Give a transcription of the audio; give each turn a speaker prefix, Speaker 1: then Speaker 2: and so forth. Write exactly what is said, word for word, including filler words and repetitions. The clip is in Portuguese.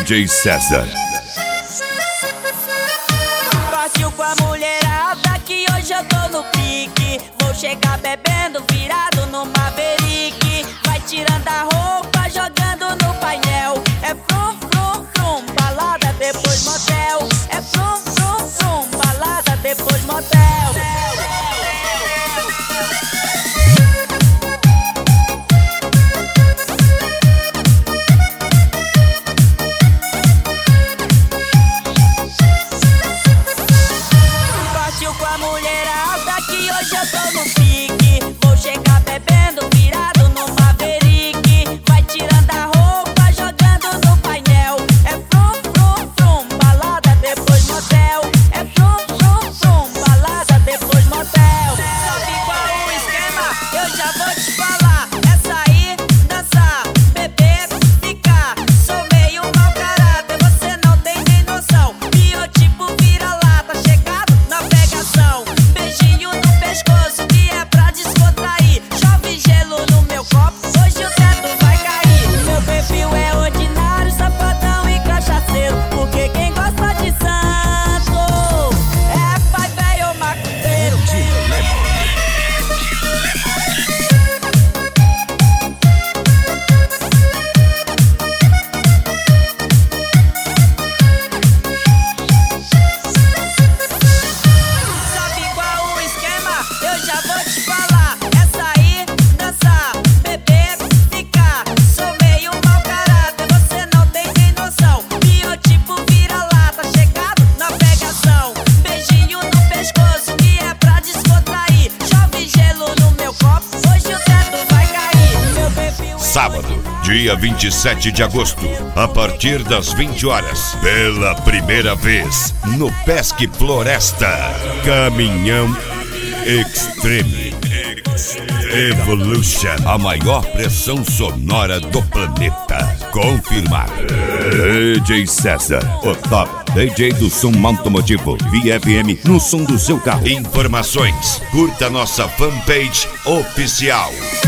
Speaker 1: D J César.
Speaker 2: Partiu com a mulherada que hoje eu tô no pique. Vou chegar bebendo, virado no Maverick. Vai tirando a roupa, jogando no painel. É frum, frum, frum, balada depois motel. É frum, frum, frum, balada depois motel. Com a mulherada que hoje eu tô no pique. Vou chegar bebendo, virado no Maverick. Vai tirando a roupa, jogando no painel. É frum, frum, frum, balada depois motel. É frum, frum, frum, balada depois motel. Sabe qual o esquema? Eu já vou te falar. É sair, dançar, beber, ficar. Sou meio mau caráter, você não tem nem noção. Biotipo vira-lata, chegado na pegação. Beijinho no pescoço que é pra descontrair. Chove gelo no meu copo, hoje o teto vai cair. Meu perfil é ordinário, safadão e cachaceiro. Porque quem gosta de santo é pai velho ou macumbeiro. Sabe qual o esquema? Eu já vou te falar. É sair, dançar, beber, ficar. Sou meio mau caráter, você não tem nem noção. Biotipo vira-lata, chegado na pegação. Beijinho no pescoço que é pra descontrair. Chove gelo no meu copo, hoje o teto vai cair. Meu perfil é
Speaker 1: Sábado, dia vinte e sete de agosto, a partir das vinte horas, pela primeira vez, no Pesque Floresta, Caminhão Extreme Evolution, a maior pressão sonora do planeta. Confirmado. D J César, o top D J do som automotivo V F M no som do seu carro. Informações, curta nossa fanpage oficial.